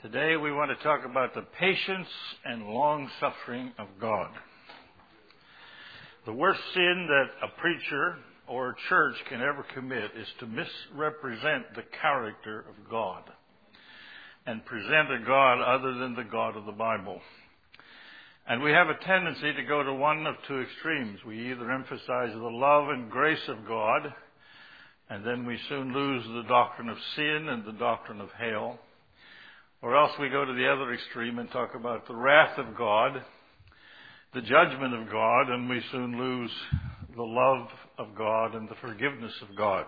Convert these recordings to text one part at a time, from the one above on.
Today we want to talk about the patience and long-suffering of God. The worst sin that a preacher or a church can ever commit is to misrepresent the character of God and present a God other than the God of the Bible. And we have a tendency to go to one of two extremes. We either emphasize the love and grace of God, and then we soon lose the doctrine of sin and the doctrine of hell. Or else we go to the other extreme and talk about the wrath of God, the judgment of God, and we soon lose the love of God and the forgiveness of God.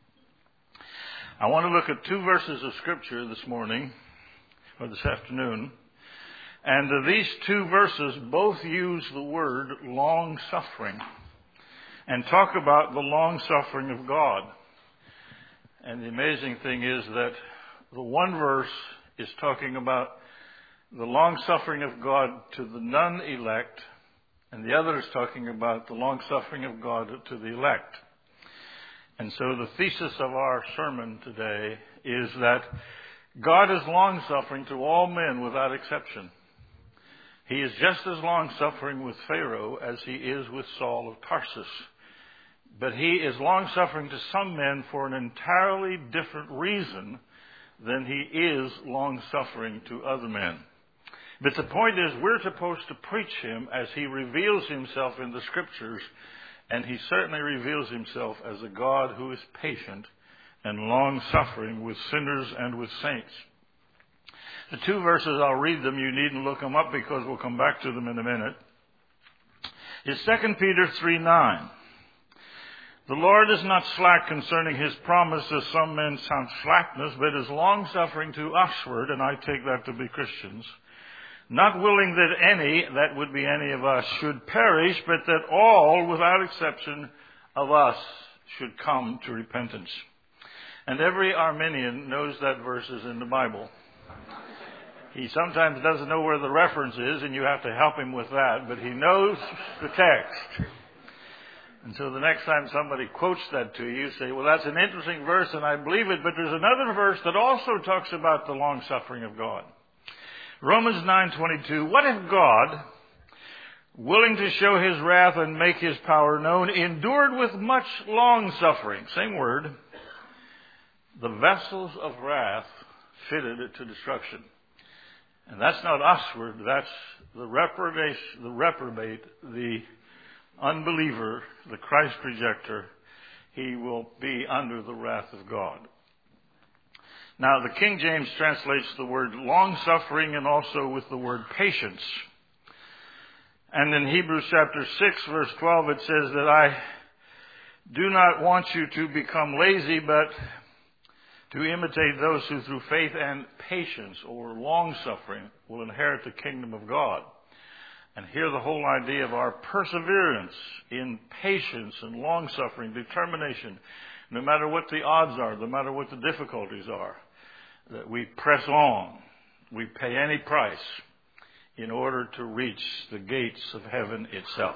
I want to look at two verses of Scripture this morning, or this afternoon. And these two verses both use the word long-suffering and talk about the long-suffering of God. And the amazing thing is that the one verse is talking about the long-suffering of God to the non-elect, and the other is talking about the long-suffering of God to the elect. And so the thesis of our sermon today is that God is long-suffering to all men without exception. He is just as long-suffering with Pharaoh as he is with Saul of Tarsus. But he is long-suffering to some men for an entirely different reason than he is long-suffering to other men. But the point is, we're supposed to preach him as he reveals himself in the Scriptures, and he certainly reveals himself as a God who is patient and long-suffering with sinners and with saints. The two verses, I'll read them. You needn't look them up because we'll come back to them in a minute. It's 2 Peter 3:9. The Lord is not slack concerning his promise, as some men count slackness, but is long-suffering to usward, and I take that to be Christians, not willing that any, that would be any of us, should perish, but that all, without exception of us, should come to repentance. And every Arminian knows that verse is in the Bible. He sometimes doesn't know where the reference is, and you have to help him with that, but he knows the text. And so the next time somebody quotes that to you, say, well, that's an interesting verse, and I believe it, but there's another verse that also talks about the long-suffering of God. Romans 9:22, what if God, willing to show his wrath and make his power known, endured with much long-suffering, same word, the vessels of wrath fitted to destruction? And that's not usward, that's the reprobate, the unbeliever, the Christ rejecter. He will be under the wrath of God. Now, the King James translates the word long-suffering and also with the word patience. And in Hebrews chapter 6, verse 12, it says that I do not want you to become lazy, but to imitate those who through faith and patience or long-suffering will inherit the kingdom of God. And here the whole idea of our perseverance in patience and long-suffering, determination, no matter what the odds are, no matter what the difficulties are, that we press on, we pay any price in order to reach the gates of heaven itself.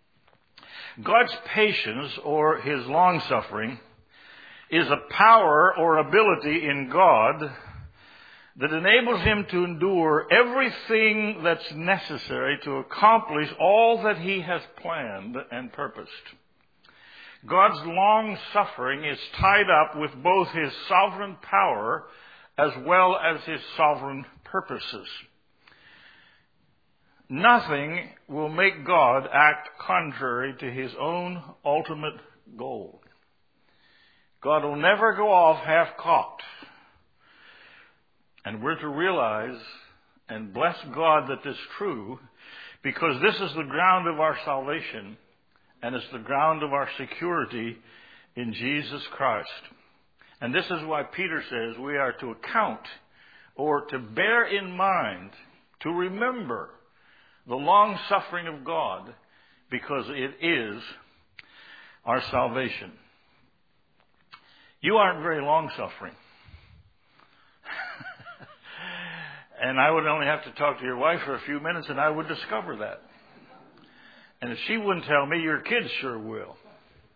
God's patience or his long-suffering is a power or ability in God that enables him to endure everything that's necessary to accomplish all that he has planned and purposed. God's long-suffering is tied up with both his sovereign power as well as his sovereign purposes. Nothing will make God act contrary to his own ultimate goal. God will never go off half-cocked. And we're to realize and bless God that this is true, because this is the ground of our salvation and it's the ground of our security in Jesus Christ. And this is why Peter says we are to account or to bear in mind, to remember the long-suffering of God, because it is our salvation. You aren't very long-suffering. And I would only have to talk to your wife for a few minutes and I would discover that. And if she wouldn't tell me, your kids sure will.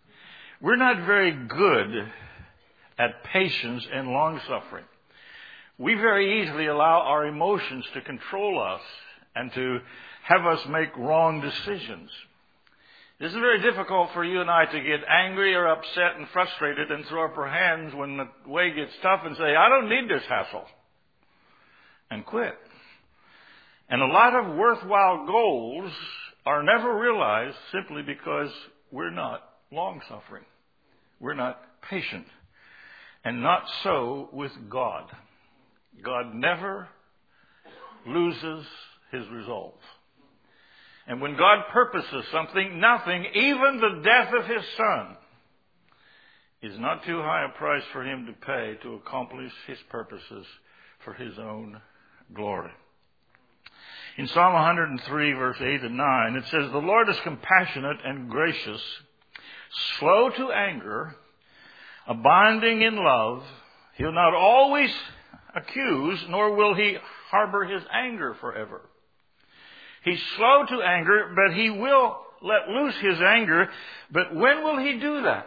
We're not very good at patience and long-suffering. we very easily allow our emotions to control us and to have us make wrong decisions. This is very difficult for you and I to get angry or upset and frustrated and throw up our hands when the way gets tough and say, I don't need this hassle, and quit. And a lot of worthwhile goals are never realized simply because we're not long-suffering. We're not patient. And not so with God. God never loses his resolve. And when God purposes something, nothing, even the death of his Son, is not too high a price for him to pay to accomplish his purposes for his own glory. In Psalm 103, verse 8 and 9, it says, The Lord is compassionate and gracious, slow to anger, abounding in love. He'll not always accuse, nor will he harbor his anger forever. He's slow to anger, but he will let loose his anger. But when will he do that?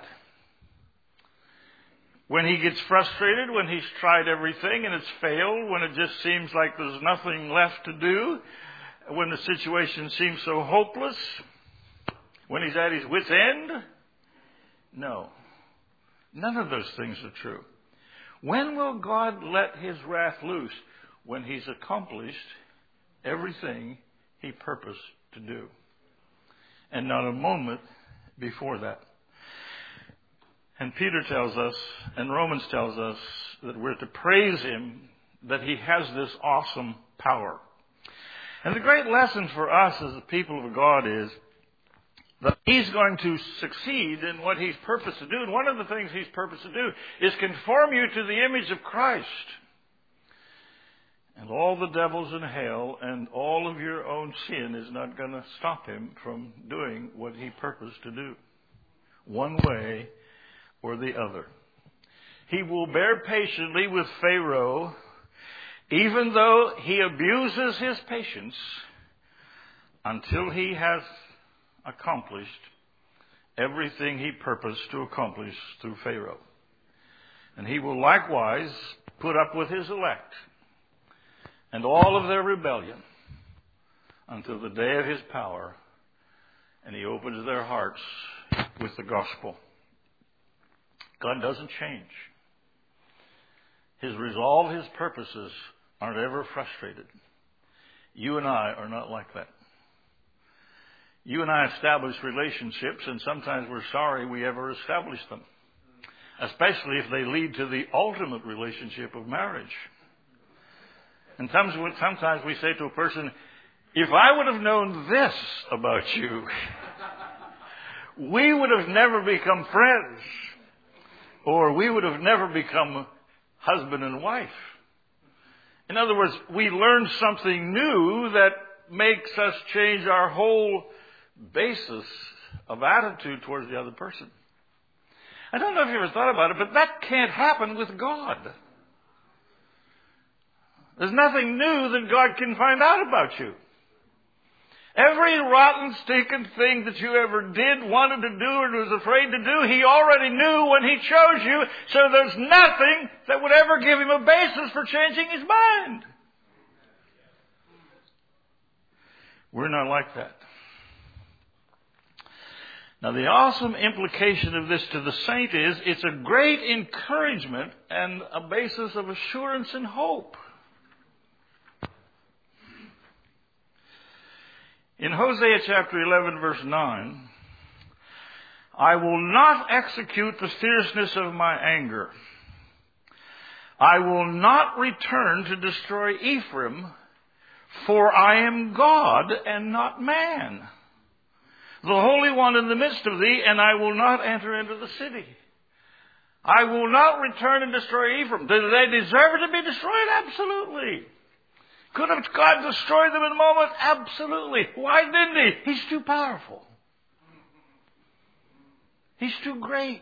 When he gets frustrated, when he's tried everything and it's failed, when it just seems like there's nothing left to do, when the situation seems so hopeless, when he's at his wit's end? No. None of those things are true. When will God let his wrath loose? When he's accomplished everything he purposed to do. And not a moment before that. And Peter tells us, and Romans tells us, that we're to praise him, that he has this awesome power. And the great lesson for us as the people of God is that he's going to succeed in what he's purposed to do. And one of the things he's purposed to do is conform you to the image of Christ. And all the devils in hell and all of your own sin is not going to stop him from doing what he purposed to do, one way or the other. He will bear patiently with Pharaoh, even though he abuses his patience, until he has accomplished everything he purposed to accomplish through Pharaoh. And he will likewise put up with his elect and all of their rebellion until the day of his power, and he opens their hearts with the gospel. God doesn't change. His resolve, his purposes aren't ever frustrated. You and I are not like that. You and I establish relationships, and sometimes we're sorry we ever established them, especially if they lead to the ultimate relationship of marriage. And sometimes we say to a person, if I would have known this about you, we would have never become friends, or we would have never become husband and wife. In other words, we learn something new that makes us change our whole basis of attitude towards the other person. I don't know if you ever thought about it, but that can't happen with God. There's nothing new that God can find out about you. Every rotten, stinking thing that you ever did, wanted to do, or was afraid to do, he already knew when he chose you, so there's nothing that would ever give him a basis for changing his mind. We're not like that. Now, the awesome implication of this to the saint is it's a great encouragement and a basis of assurance and hope. In Hosea chapter 11, verse 9, I will not execute the fierceness of my anger. I will not return to destroy Ephraim, for I am God and not man, the Holy One in the midst of thee, and I will not enter into the city. I will not return and destroy Ephraim. Do they deserve to be destroyed? Absolutely. Could have God destroyed them in a moment? Absolutely. Why didn't he? He's too powerful. He's too great.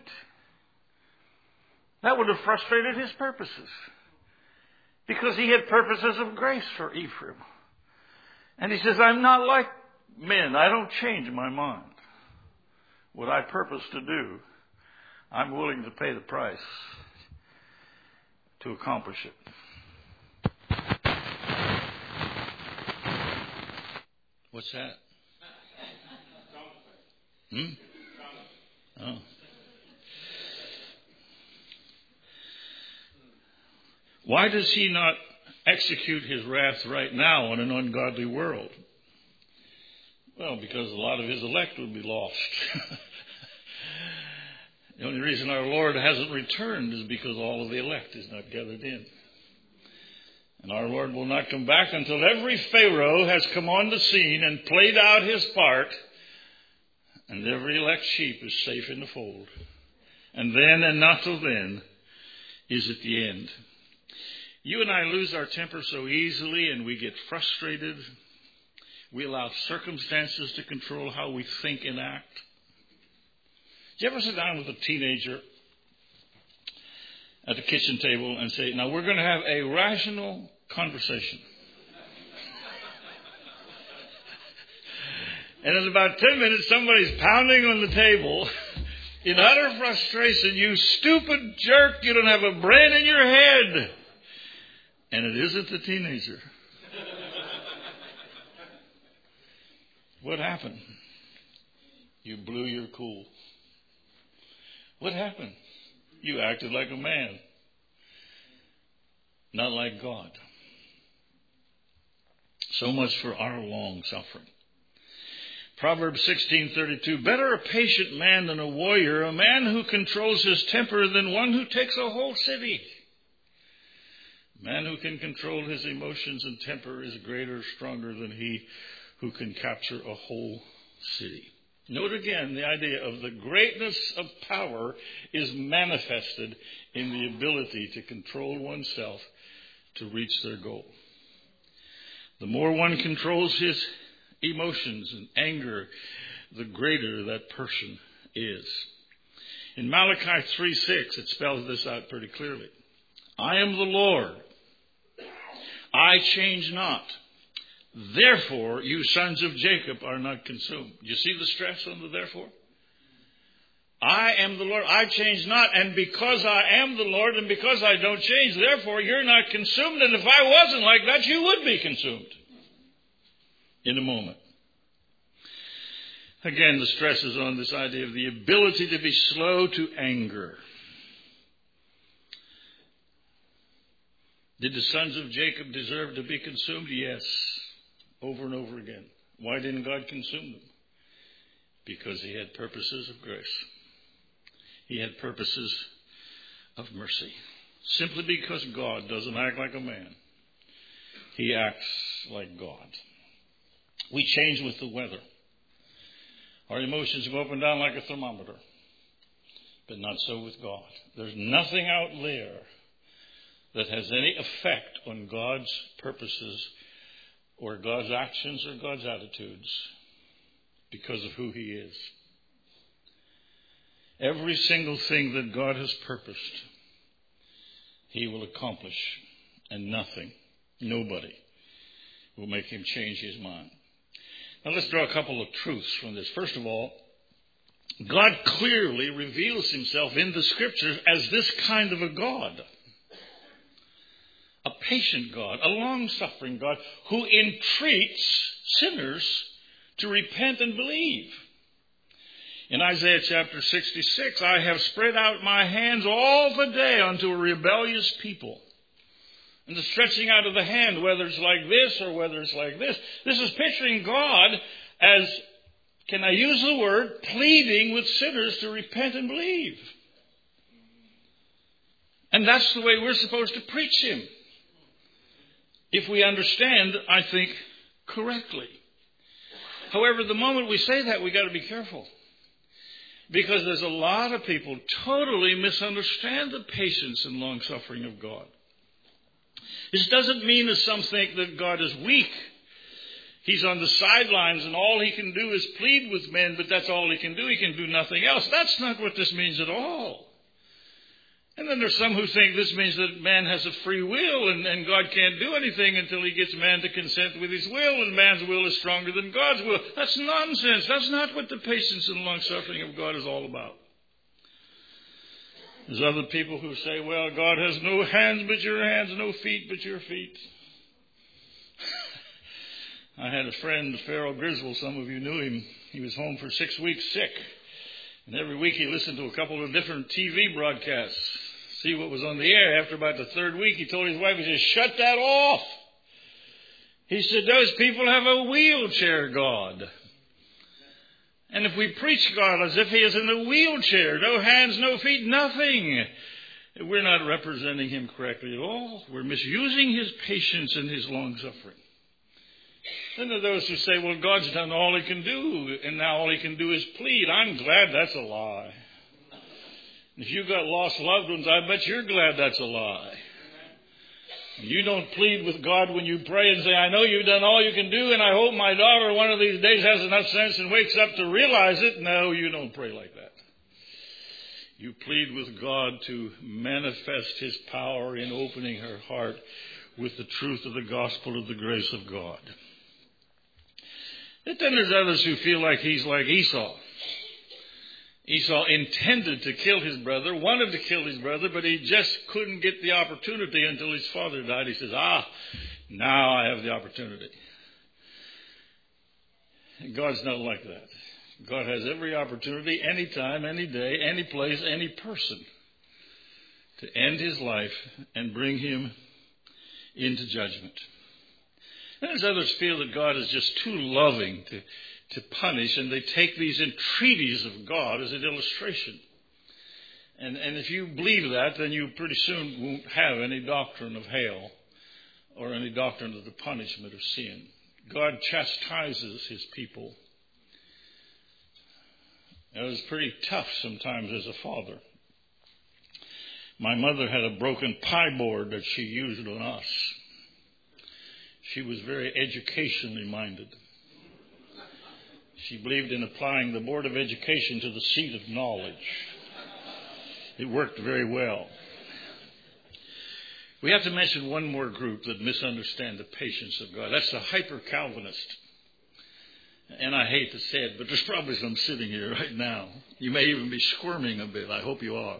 That would have frustrated his purposes, because he had purposes of grace for Ephraim. And he says, I'm not like men. I don't change my mind. What I purpose to do, I'm willing to pay the price to accomplish it. What's that? Oh. Why does he not execute his wrath right now on an ungodly world? Well, because a lot of his elect would be lost. The only reason our Lord hasn't returned is because all of the elect is not gathered in. And our Lord will not come back until every Pharaoh has come on the scene and played out his part, and every elect sheep is safe in the fold. And then, and not till then, is at the end. You and I lose our temper so easily, and we get frustrated. We allow circumstances to control how we think and act. Did you ever sit down with a teenager at the kitchen table and say, now we're going to have a rational conversation? And in about 10 minutes, somebody's pounding on the table in utter frustration. You stupid jerk, you don't have a brain in your head. And it isn't the teenager. What happened? You blew your cool. What happened? You acted like a man, not like God. So much for our long suffering. Proverbs 16:32, better a patient man than a warrior, a man who controls his temper than one who takes a whole city. A man who can control his emotions and temper is greater, stronger than he who can capture a whole city. Note again the idea of the greatness of power is manifested in the ability to control oneself to reach their goal. The more one controls his emotions and anger, the greater that person is. In Malachi 3:6, it spells this out pretty clearly. I am the Lord. I change not. Therefore, you sons of Jacob are not consumed. You see the stress on the therefore? I am the Lord. I change not. And because I am the Lord and because I don't change, therefore you're not consumed. And if I wasn't like that, you would be consumed in a moment. Again, the stress is on this idea of the ability to be slow to anger. Did the sons of Jacob deserve to be consumed? Yes, over and over again. Why didn't God consume them? Because he had purposes of grace. He had purposes of mercy. Simply because God doesn't act like a man. He acts like God. We change with the weather. Our emotions go up and down like a thermometer. But not so with God. There's nothing out there that has any effect on God's purposes or God's actions or God's attitudes because of who he is. Every single thing that God has purposed, he will accomplish, and nothing, nobody, will make him change his mind. Now let's draw a couple of truths from this. First of all, God clearly reveals himself in the Scriptures as this kind of a God. A patient God, a long-suffering God who entreats sinners to repent and believe. In Isaiah chapter 66, I have spread out my hands all the day unto a rebellious people. And the stretching out of the hand, whether it's like this or whether it's like this is picturing God as, can I use the word, pleading with sinners to repent and believe. And that's the way we're supposed to preach him. If we understand, I think, correctly. However, the moment we say that, we've got to be careful. Because there's a lot of people totally misunderstand the patience and long-suffering of God. This doesn't mean that some think that God is weak. He's on the sidelines and all he can do is plead with men, but that's all he can do. He can do nothing else. That's not what this means at all. And then there's some who think this means that man has a free will and God can't do anything until he gets man to consent with his will, and man's will is stronger than God's will. That's nonsense. That's not what the patience and long-suffering of God is all about. There's other people who say, well, God has no hands but your hands, no feet but your feet. I had a friend, Farrell Griswold, some of you knew him. He was home for 6 weeks sick. And every week he listened to a couple of different TV broadcasts, see what was on the air. After about the third week, he told his wife, he said, shut that off. He said, those people have a wheelchair God. And if we preach God as if he is in a wheelchair, no hands, no feet, nothing, we're not representing him correctly at all. We're misusing his patience and his long suffering. Then there are those who say, well, God's done all he can do, and now all he can do is plead. I'm glad that's a lie. If you've got lost loved ones, I bet you're glad that's a lie. You don't plead with God when you pray and say, I know you've done all you can do, and I hope my daughter one of these days has enough sense and wakes up to realize it. No, you don't pray like that. You plead with God to manifest his power in opening her heart with the truth of the gospel of the grace of God. And then there's others who feel like he's like Esau. Esau intended to kill his brother, wanted to kill his brother, but he just couldn't get the opportunity until his father died. He says, now I have the opportunity. God's not like that. God has every opportunity, any time, any day, any place, any person to end his life and bring him into judgment. And there's others feel that God is just too loving to punish, and they take these entreaties of God as an illustration. And if you believe that, then you pretty soon won't have any doctrine of hell or any doctrine of the punishment of sin. God chastises his people. It was pretty tough sometimes as a father. My mother had a broken pie board that she used on us. She was very educationally minded. She believed in applying the Board of Education to the seat of knowledge. It worked very well. We have to mention one more group that misunderstand the patience of God. That's the hyper-Calvinist. And I hate to say it, but there's probably some sitting here right now. You may even be squirming a bit. I hope you are.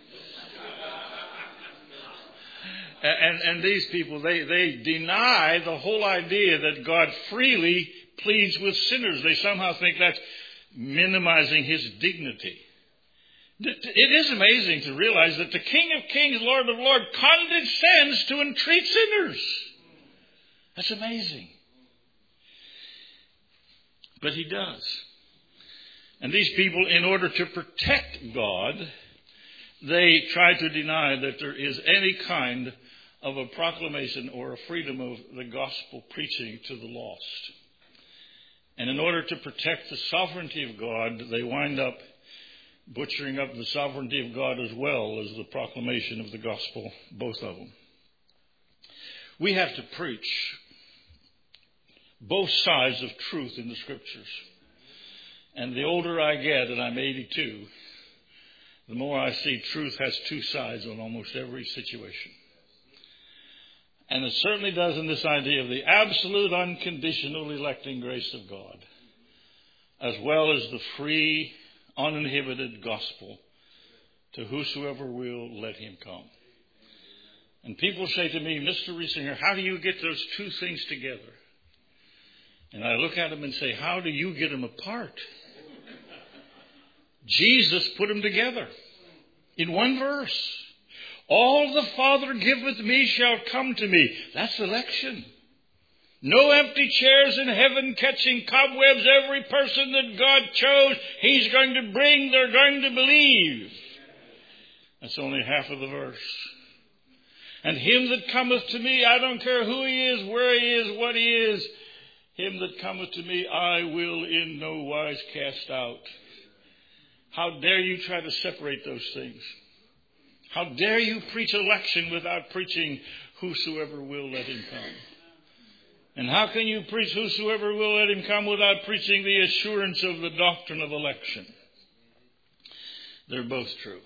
And these people, they deny the whole idea that God freely pleads with sinners. They somehow think that's minimizing his dignity. It is amazing to realize that the King of Kings, Lord of Lords, condescends to entreat sinners. That's amazing. But he does. And these people, in order to protect God, they try to deny that there is any kind of a proclamation or a freedom of the gospel preaching to the lost. And in order to protect the sovereignty of God, they wind up butchering up the sovereignty of God as well as the proclamation of the gospel, both of them. We have to preach both sides of truth in the scriptures. And the older I get, and I'm 82, the more I see truth has two sides on almost every situation. And it certainly does in this idea of the absolute unconditional electing grace of God, as well as the free, uninhibited gospel to whosoever will, let him come. And people say to me, Mr. Riesinger, how do you get those two things together? And I look at them and say, how do you get them apart? Jesus put them together in one verse. All the Father giveth me shall come to me. That's election. No empty chairs in heaven catching cobwebs. Every person that God chose, he's going to bring, they're going to believe. That's only half of the verse. And him that cometh to me, I don't care who he is, where he is, what he is, him that cometh to me, I will in no wise cast out. How dare you try to separate those things? How dare you preach election without preaching whosoever will, let him come? And how can you preach whosoever will, let him come without preaching the assurance of the doctrine of election? They're both true.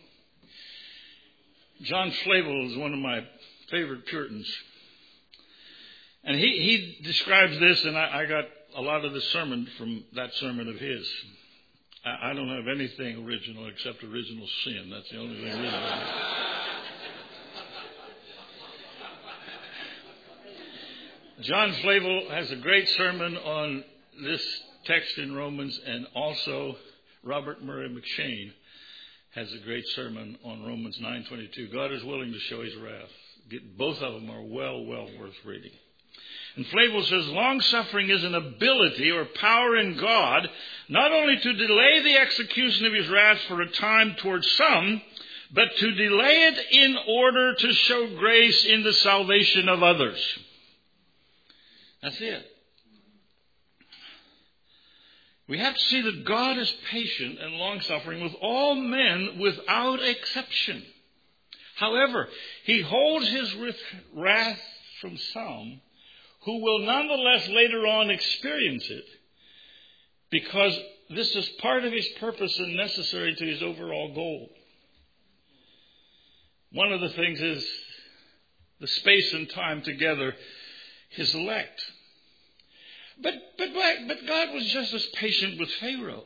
John Flavel is one of my favorite Puritans. And he describes this, and I got a lot of the sermon from that sermon of his. I don't have anything original except original sin. That's the only thing original. John Flavel has a great sermon on this text in Romans, and also Robert Murray McShane has a great sermon on Romans 9:22. God is willing to show his wrath. Both of them are well worth reading. And Flavel says, long-suffering is an ability or power in God, not only to delay the execution of his wrath for a time towards some, but to delay it in order to show grace in the salvation of others. That's it. We have to see that God is patient and long-suffering with all men without exception. However, he holds his wrath from some who will nonetheless later on experience it, because this is part of his purpose and necessary to his overall goal. One of the things is the space and time together, his elect. But God was just as patient with Pharaoh.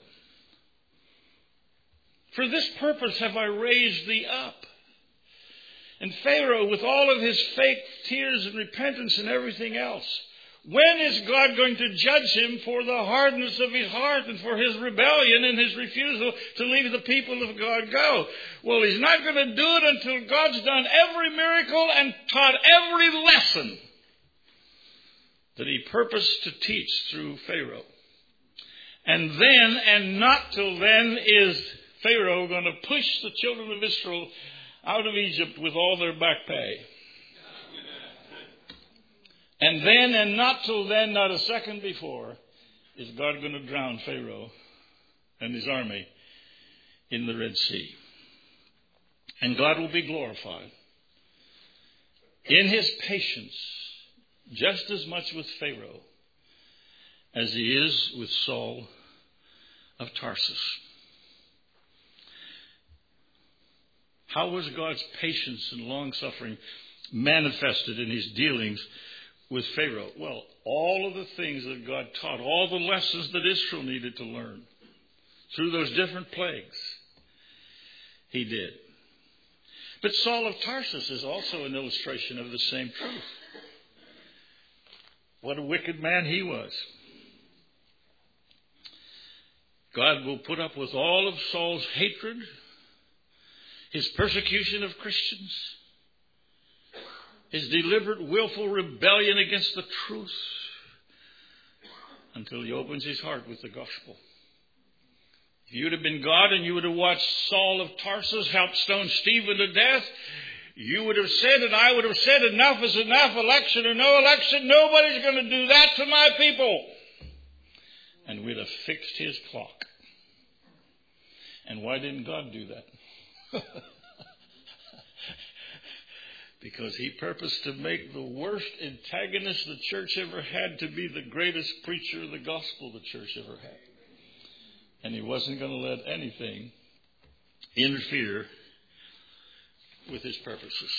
For this purpose have I raised thee up. And Pharaoh, with all of his fake tears and repentance and everything else, when is God going to judge him for the hardness of his heart and for his rebellion and his refusal to leave the people of God go? Well, he's not going to do it until God's done every miracle and taught every lesson that he purposed to teach through Pharaoh. And then, and not till then, is Pharaoh going to push the children of Israel out of Egypt with all their back pay. And then, and not till then, not a second before, is God going to drown Pharaoh and his army in the Red Sea. And God will be glorified in his patience, just as much with Pharaoh as he is with Saul of Tarsus. How was God's patience and long-suffering manifested in his dealings with Pharaoh? Well, all of the things that God taught, all the lessons that Israel needed to learn through those different plagues, he did. But Saul of Tarsus is also an illustration of the same truth. What a wicked man he was. God will put up with all of Saul's hatred, his persecution of Christians, his deliberate, willful rebellion against the truth, until he opens his heart with the gospel. If you'd have been God and you would have watched Saul of Tarsus help stone Stephen to death, you would have said, and I would have said, enough is enough, election or no election, nobody's going to do that to my people. And we'd have fixed his clock. And why didn't God do that? Because he purposed to make the worst antagonist the church ever had to be the greatest preacher of the gospel the church ever had. And he wasn't going to let anything interfere with his purposes.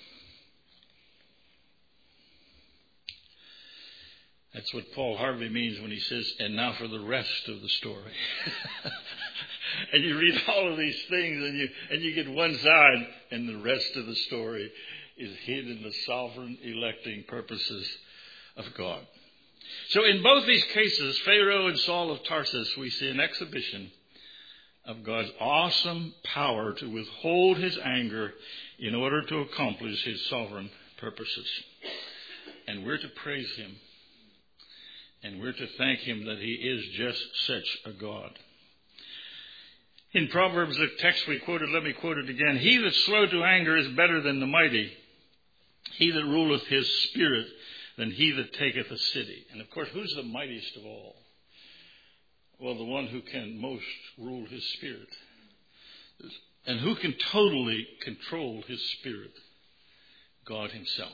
That's what Paul Harvey means when he says, and now for the rest of the story. And you read all of these things and you get one side, and the rest of the story is hid in the sovereign electing purposes of God. So in both these cases, Pharaoh and Saul of Tarsus, we see an exhibition of God's awesome power to withhold his anger in order to accomplish his sovereign purposes. And we're to praise him. And we're to thank him that he is just such a God. In Proverbs, the text we quoted, let me quote it again. He that's slow to anger is better than the mighty. He that ruleth his spirit than he that taketh a city. And of course, who's the mightiest of all? Well, the one who can most rule his spirit. And who can totally control his spirit? God himself.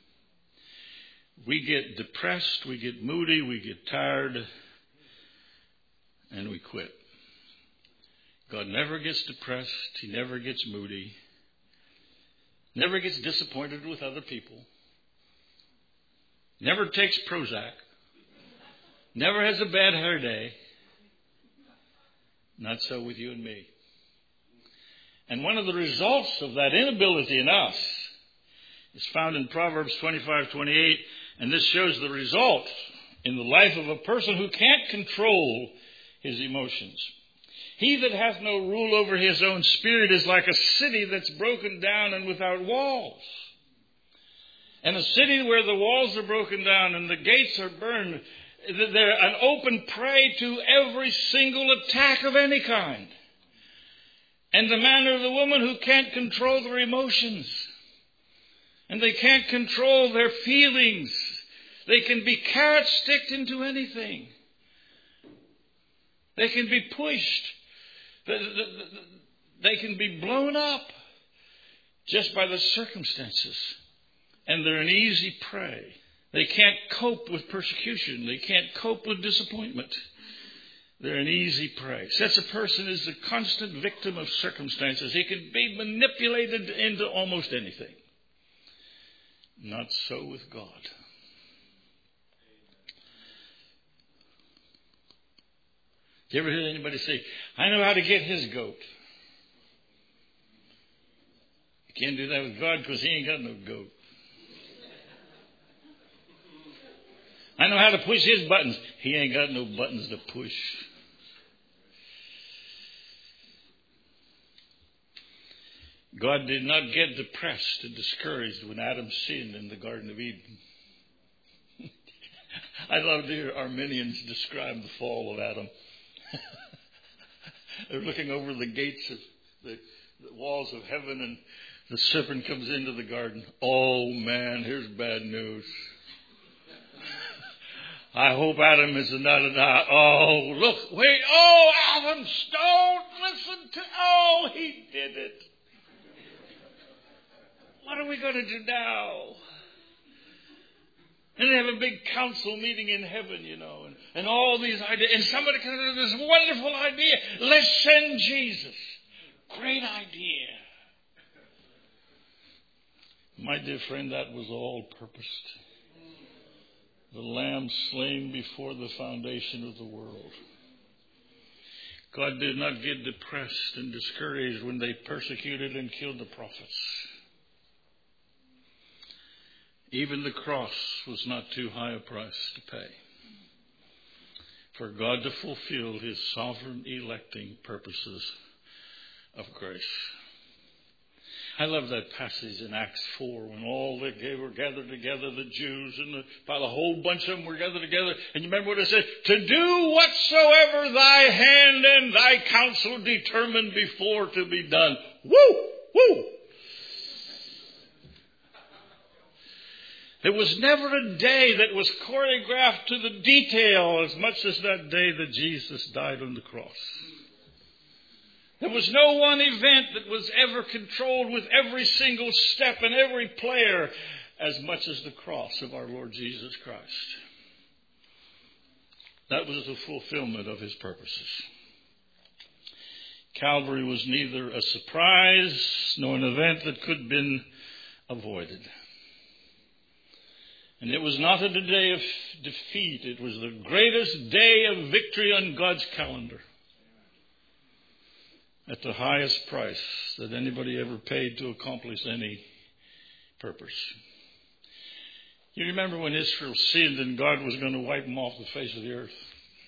We get depressed, we get moody, we get tired, and we quit. God never gets depressed. He never gets moody. Never gets disappointed with other people. Never takes Prozac. Never has a bad hair day. Not so with you and me. And one of the results of that inability in us It's found in Proverbs 25:28, and this shows the result in the life of a person who can't control his emotions. He that hath no rule over his own spirit is like a city that's broken down and without walls. And a city where the walls are broken down and the gates are burned, they're an open prey to every single attack of any kind. And the man or the woman who can't control their emotions, and they can't control their feelings, they can be carrot-sticked into anything. They can be pushed. They can be blown up just by the circumstances. And they're an easy prey. They can't cope with persecution. They can't cope with disappointment. They're an easy prey. Such a person is a constant victim of circumstances. He can be manipulated into almost anything. Not so with God. You ever hear anybody say, I know how to get his goat? You can't do that with God because he ain't got no goat. I know how to push his buttons. He ain't got no buttons to push. God did not get depressed and discouraged when Adam sinned in the Garden of Eden. I love to hear Arminians describe the fall of Adam. They're looking over the gates of the walls of heaven, and the serpent comes into the garden. Oh man, here's bad news. I hope Adam is not an eye. Oh, look, wait. Oh, Adam, don't listen to. Oh, he did it. What are we going to do now? And they have a big council meeting in heaven, and all these ideas. And somebody comes up with this wonderful idea. Let's send Jesus. Great idea. My dear friend, that was all purposed. The Lamb slain before the foundation of the world. God did not get depressed and discouraged when they persecuted and killed the prophets. Even the cross was not too high a price to pay for God to fulfill his sovereign electing purposes of grace. I love that passage in Acts 4 when all that were gathered together, the Jews and about a whole bunch of them were gathered together. And you remember what it said? To do whatsoever thy hand and thy counsel determined before to be done. Woo! Woo! There was never a day that was choreographed to the detail as much as that day that Jesus died on the cross. There was no one event that was ever controlled with every single step and every player as much as the cross of our Lord Jesus Christ. That was the fulfillment of his purposes. Calvary was neither a surprise nor an event that could have been avoided. And it was not a day of defeat. It was the greatest day of victory on God's calendar. At the highest price that anybody ever paid to accomplish any purpose. You remember when Israel sinned and God was going to wipe them off the face of the earth?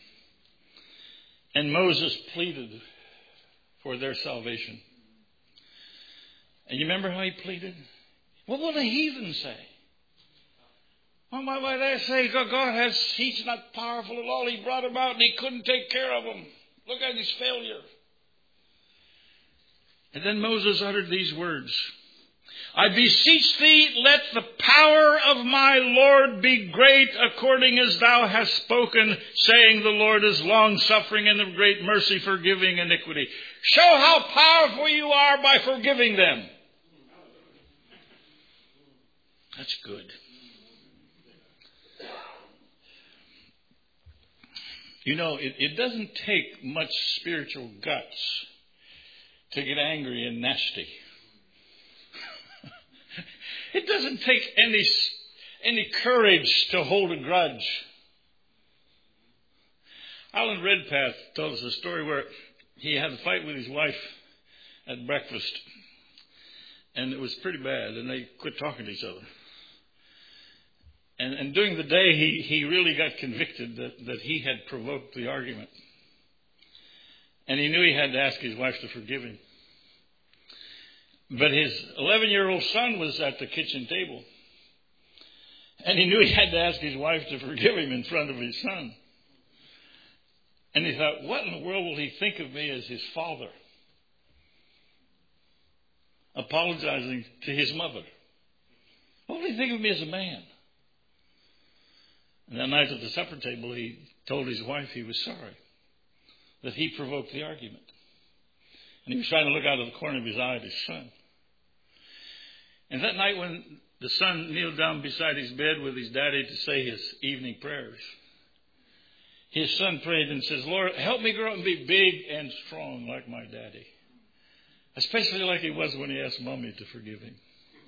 And Moses pleaded for their salvation. And you remember how he pleaded? What will the heathen say? Well, why they say he's not powerful at all. He brought them out and he couldn't take care of them. Look at his failure. And then Moses uttered these words. I beseech thee, let the power of my Lord be great according as thou hast spoken, saying the Lord is long-suffering and of great mercy, forgiving iniquity. Show how powerful you are by forgiving them. That's good. It doesn't take much spiritual guts to get angry and nasty. It doesn't take any courage to hold a grudge. Alan Redpath told us a story where he had a fight with his wife at breakfast. And it was pretty bad, and they quit talking to each other. And during the day, he really got convicted that he had provoked the argument. And he knew he had to ask his wife to forgive him. But his 11-year-old son was at the kitchen table. And he knew he had to ask his wife to forgive him in front of his son. And he thought, what in the world will he think of me as his father? Apologizing to his mother. What will he think of me as a man? And that night at the supper table, he told his wife he was sorry that he provoked the argument. And he was trying to look out of the corner of his eye at his son. And that night when the son kneeled down beside his bed with his daddy to say his evening prayers, his son prayed and says, Lord, help me grow up and be big and strong like my daddy. Especially like he was when he asked Mommy to forgive him.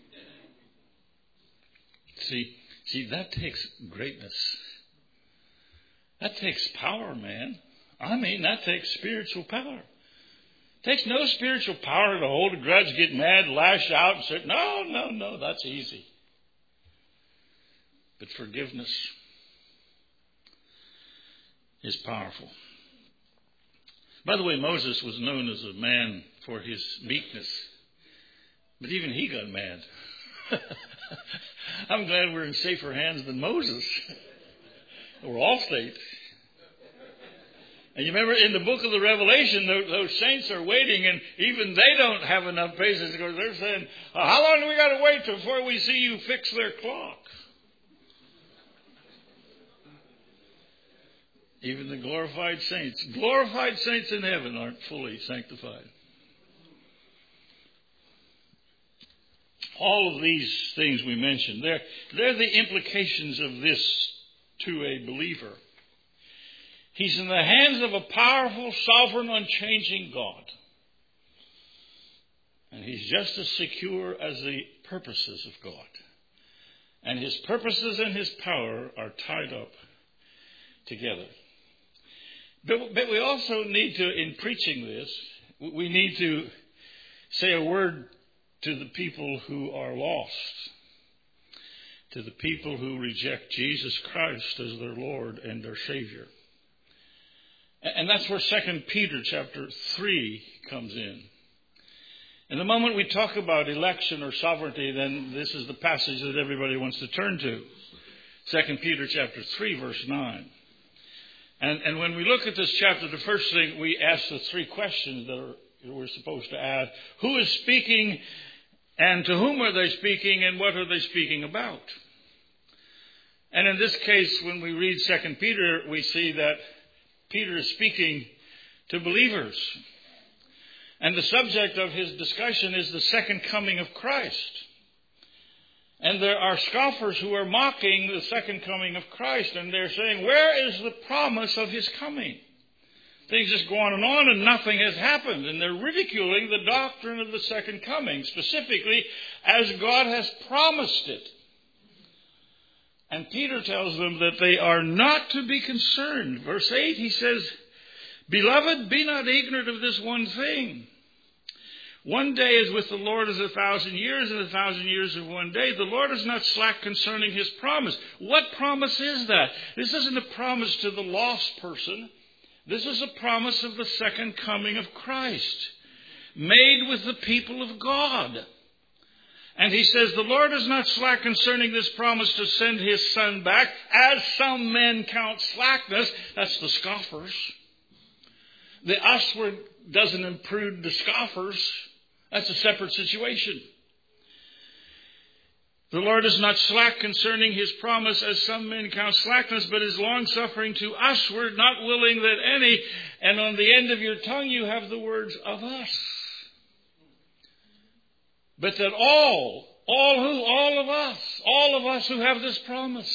See, that takes greatness. That takes power, man. I mean, that takes spiritual power. It takes no spiritual power to hold a grudge, get mad, lash out, and say, no, that's easy. But forgiveness is powerful. By the way, Moses was known as a man for his meekness. But even he got mad. I'm glad we're in safer hands than Moses. Or Allstate. And you remember in the book of the Revelation, those saints are waiting, and even they don't have enough patience because they're saying, how long do we got to wait before we see you fix their clock? Even the glorified saints in heaven aren't fully sanctified. All of these things we mentioned, they're the implications of this to a believer. He's in the hands of a powerful, sovereign, unchanging God. And he's just as secure as the purposes of God. And his purposes and his power are tied up together. But we also need to, in preaching this, we need to say a word to the people who are lost, to the people who reject Jesus Christ as their Lord and their Savior. And that's where 2 Peter chapter 3 comes in. And the moment we talk about election or sovereignty, then this is the passage that everybody wants to turn to. 2 Peter chapter 3, verse 9. And when we look at this chapter, the first thing we ask the three questions that we're supposed to ask. Who is speaking, and to whom are they speaking, and what are they speaking about? And in this case, when we read 2 Peter, we see that Peter is speaking to believers. And the subject of his discussion is the second coming of Christ. And there are scoffers who are mocking the second coming of Christ. And they're saying, where is the promise of his coming? Things just go on and nothing has happened. And they're ridiculing the doctrine of the second coming, specifically as God has promised it. And Peter tells them that they are not to be concerned. Verse 8, he says, Beloved, be not ignorant of this one thing. One day is with the Lord as 1,000 years, and 1,000 years of one day. The Lord is not slack concerning his promise. What promise is that? This isn't a promise to the lost person. This is a promise of the second coming of Christ, made with the people of God. And he says, the Lord is not slack concerning this promise to send his Son back, as some men count slackness. That's the scoffers. The usward doesn't include the scoffers. That's a separate situation. The Lord is not slack concerning his promise, as some men count slackness, but is long-suffering to usward, not willing that any, and on the end of your tongue you have the words of us. But that all of us who have this promise.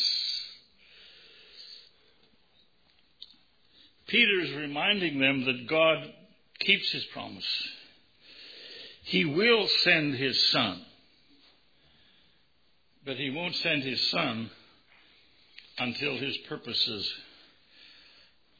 Peter is reminding them that God keeps his promise. He will send his Son. But he won't send his Son until his purposes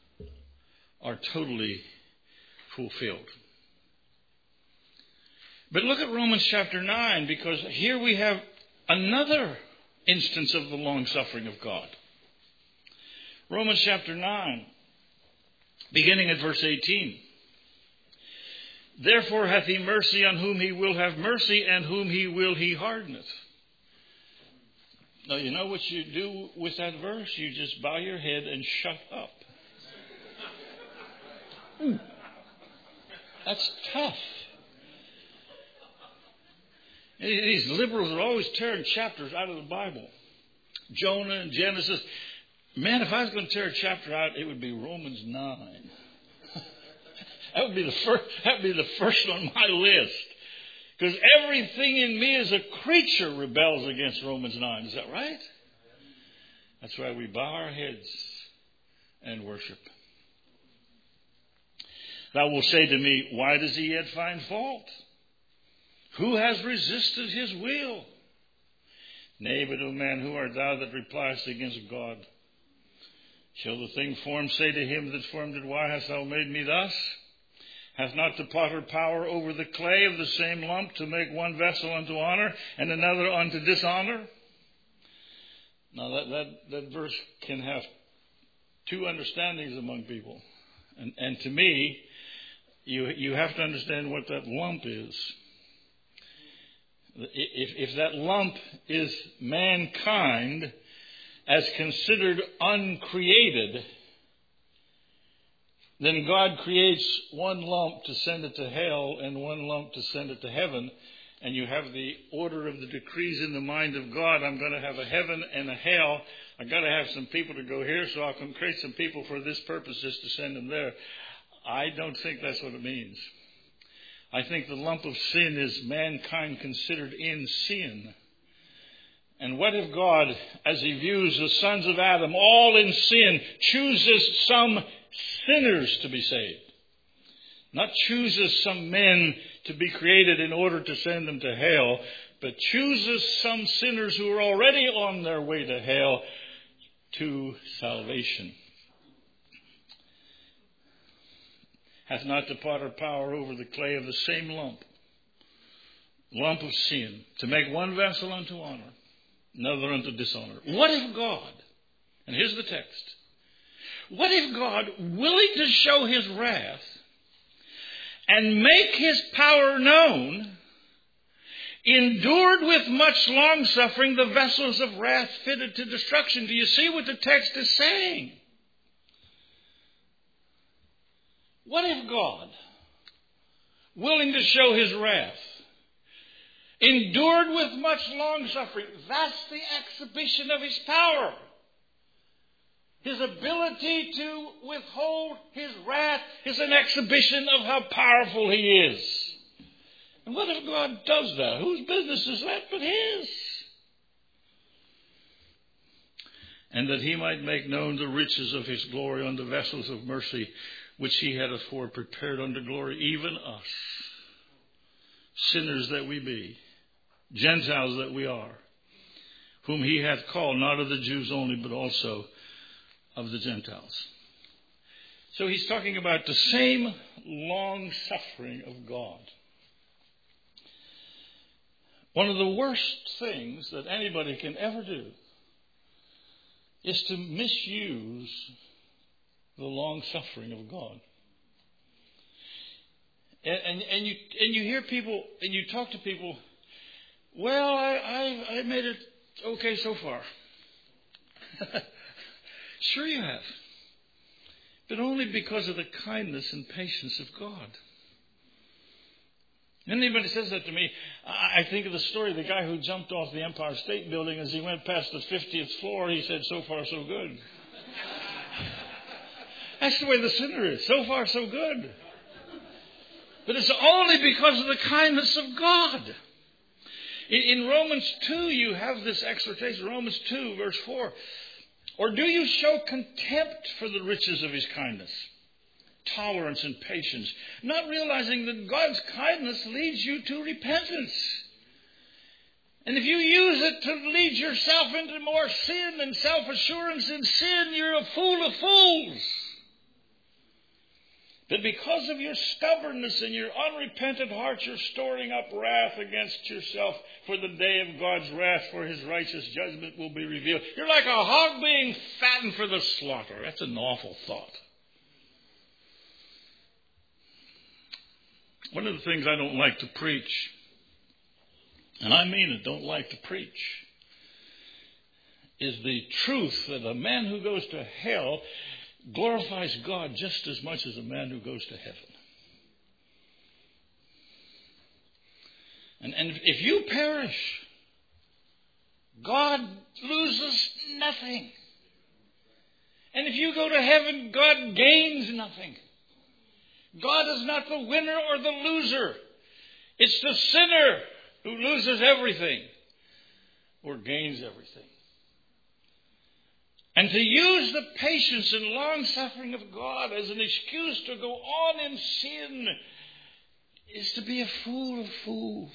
are totally fulfilled. But look at Romans chapter 9, because here we have another instance of the long suffering of God. Romans chapter 9, beginning at verse 18. Therefore hath he mercy on whom he will have mercy, and whom he will he hardeneth. Now, you know what you do with that verse? You just bow your head and shut up. That's tough. These liberals are always tearing chapters out of the Bible. Jonah and Genesis. Man, if I was going to tear a chapter out, it would be Romans 9. That would be the first on my list. Because everything in me as a creature rebels against Romans 9. Is that right? That's why we bow our heads and worship. Thou wilt say to me, why does he yet find fault? Who has resisted his will? Nay, but, O man, who art thou that repliest against God? Shall the thing formed say to him that formed it, why hast thou made me thus? Hath not the potter power over the clay of the same lump to make one vessel unto honor and another unto dishonor? Now that verse can have two understandings among people. And to me, you have to understand what that lump is. If that lump is mankind as considered uncreated, then God creates one lump to send it to hell and one lump to send it to heaven. And you have the order of the decrees in the mind of God. I'm going to have a heaven and a hell. I've got to have some people to go here, so I can create some people for this purpose, just to send them there. I don't think that's what it means. I think the lump of sin is mankind considered in sin. And what if God, as he views the sons of Adam all in sin, chooses some sinners to be saved? Not chooses some men to be created in order to send them to hell, but chooses some sinners who are already on their way to hell to salvation. Hath not the potter power over the clay of the same lump of sin, to make one vessel unto honor, another unto dishonor? What if God, and here's the text, what if God, willing to show his wrath and make his power known, endured with much long suffering the vessels of wrath fitted to destruction? Do you see what the text is saying? What if God, willing to show his wrath, endured with much long suffering? That's the exhibition of his power. His ability to withhold his wrath is an exhibition of how powerful he is. And what if God does that? Whose business is that but his? And that he might make known the riches of his glory on the vessels of mercy, which he had afore prepared unto glory, even us, sinners that we be, Gentiles that we are, whom he hath called, not of the Jews only, but also of the Gentiles. So he's talking about the same long suffering of God. One of the worst things that anybody can ever do is to misuse the long suffering of God. And you hear people, and you talk to people, well, I made it okay so far. Sure you have. But only because of the kindness and patience of God. Anybody says that to me, I think of the story of the guy who jumped off the Empire State Building. As he went past the 50th floor, he said, so far so good. That's the way the sinner is. So far so good. But it's only because of the kindness of God. In Romans 2, you have this exhortation. Romans 2, verse 4. Or do you show contempt for the riches of his kindness, tolerance and patience, not realizing that God's kindness leads you to repentance? And if you use it to lead yourself into more sin and self-assurance in sin, you're a fool of fools. that because of your stubbornness and your unrepentant heart, you're storing up wrath against yourself for the day of God's wrath, for his righteous judgment will be revealed. You're like a hog being fattened for the slaughter. That's an awful thought. One of the things I don't like to preach, and I mean it, don't like to preach, is the truth that a man who goes to hell glorifies God just as much as a man who goes to heaven. And if you perish, God loses nothing. And if you go to heaven, God gains nothing. God is not the winner or the loser. It's the sinner who loses everything or gains everything. And to use the patience and long-suffering of God as an excuse to go on in sin is to be a fool of fools.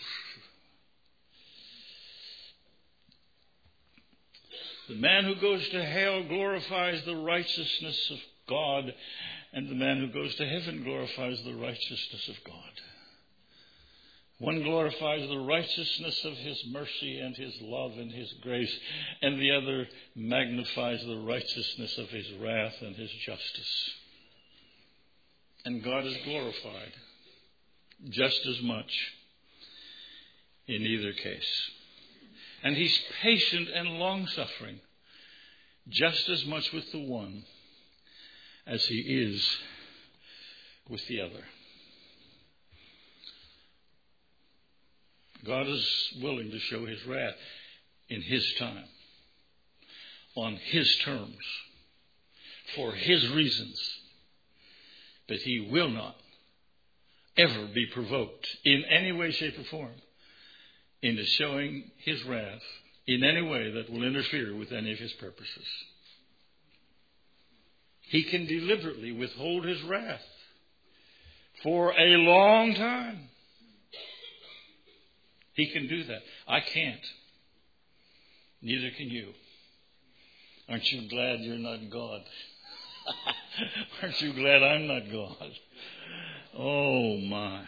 The man who goes to hell glorifies the righteousness of God, and the man who goes to heaven glorifies the righteousness of God. One glorifies the righteousness of his mercy and his love and his grace, and the other magnifies the righteousness of his wrath and his justice. And God is glorified just as much in either case. And he's patient and long-suffering just as much with the one as he is with the other. God is willing to show his wrath in his time, on his terms, for his reasons. But he will not ever be provoked in any way, shape, or form into showing his wrath in any way that will interfere with any of his purposes. He can deliberately withhold his wrath for a long time. He can do that. I can't. Neither can you. Aren't you glad you're not God? Aren't you glad I'm not God? Oh, my.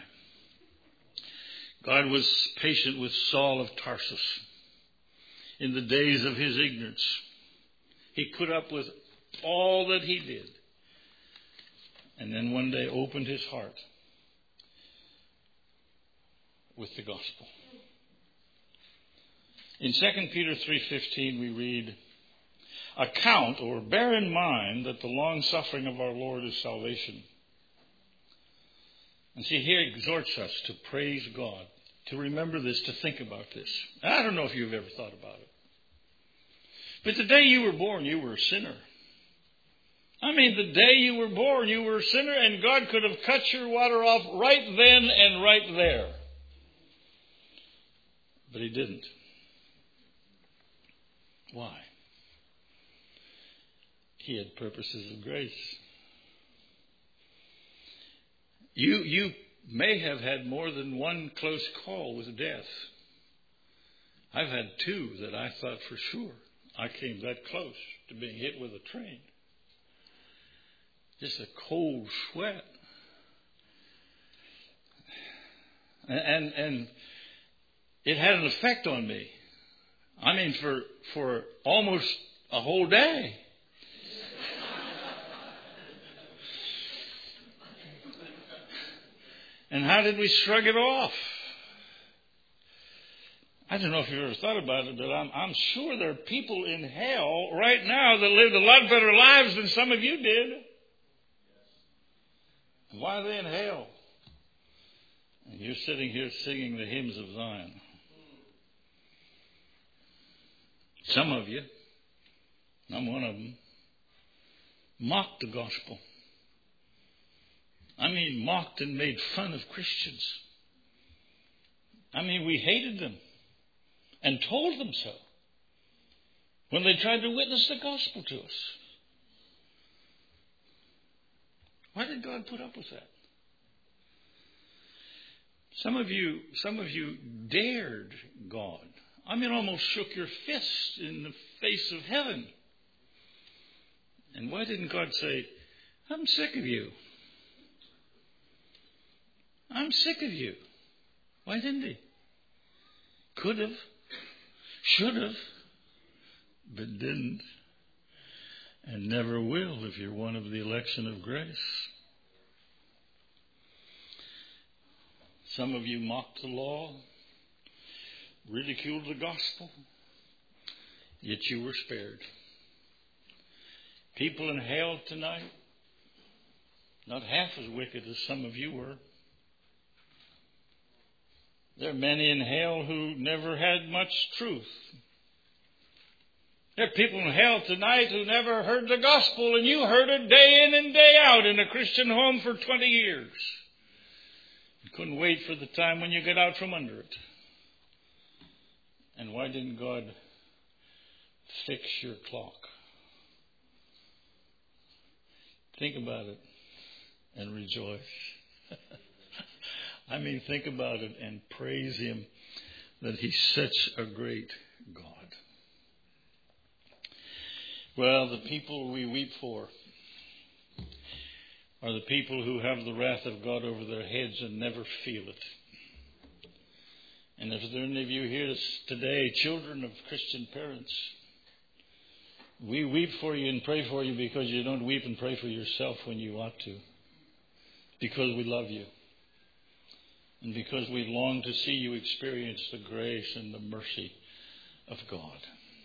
God was patient with Saul of Tarsus in the days of his ignorance. He put up with all that he did. And then one day opened his heart with the gospel. In 2 Peter 3:15 we read, "Account or bear in mind that the long suffering of our Lord is salvation." And see, here he exhorts us to praise God, to remember this, to think about this. I don't know if you've ever thought about it. But the day you were born, you were a sinner. I mean, the day you were born, you were a sinner, and God could have cut your water off right then and right there. But he didn't. Why? He had purposes of grace. You may have had more than one close call with death. I've had two that I thought for sure I came that close to being hit with a train. Just a cold sweat. And it had an effect on me. I mean, for almost a whole day. And how did we shrug it off? I don't know if you've ever thought about it, but I'm sure there are people in hell right now that lived a lot better lives than some of you did. Why are they in hell? And you're sitting here singing the hymns of Zion. Some of you, I'm one of them, mocked the gospel. I mean, mocked and made fun of Christians. I mean, we hated them and told them so when they tried to witness the gospel to us. Why did God put up with that? Some of you dared God. I mean, almost shook your fist in the face of heaven. And why didn't God say, "I'm sick of you. I'm sick of you. Why didn't he? Could have, should have, but didn't, and never will if you're one of the election of grace. Some of you mocked the law, ridiculed the gospel, yet you were spared. People in hell tonight, not half as wicked as some of you were. There are many in hell who never had much truth. There are people in hell tonight who never heard the gospel, and you heard it day in and day out in a Christian home for 20 years. You couldn't wait for the time when you get out from under it. And why didn't God fix your clock? Think about it and rejoice. I mean, think about it and praise Him that He's such a great God. Well, the people we weep for are the people who have the wrath of God over their heads and never feel it. And if there are any of you here today, children of Christian parents, we weep for you and pray for you because you don't weep and pray for yourself when you ought to. Because we love you. And because we long to see you experience the grace and the mercy of God.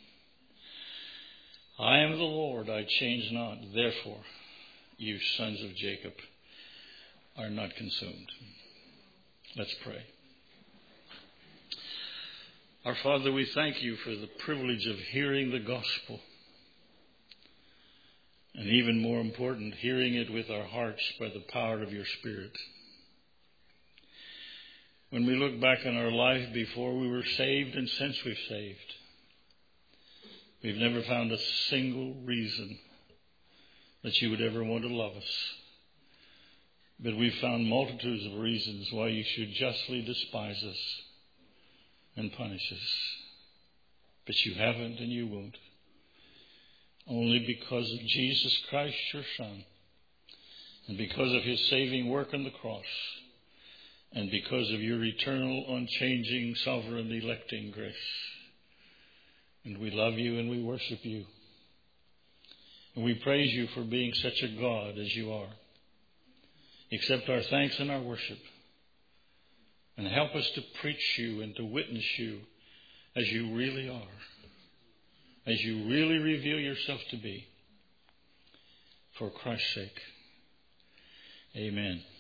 I am the Lord, I change not. Therefore, you sons of Jacob are not consumed. Let's pray. Our Father, we thank you for the privilege of hearing the gospel. And even more important, hearing it with our hearts by the power of your Spirit. When we look back on our life before we were saved and since we've saved, we've never found a single reason that you would ever want to love us. But we've found multitudes of reasons why you should justly despise us and punish us. But you haven't and you won't. Only because of Jesus Christ, your Son, and because of His saving work on the cross, and because of your eternal, unchanging, sovereign, electing grace. And we love you and we worship you. And we praise you for being such a God as you are. Accept our thanks and our worship. And help us to preach you and to witness you as you really are. As you really reveal yourself to be. For Christ's sake. Amen.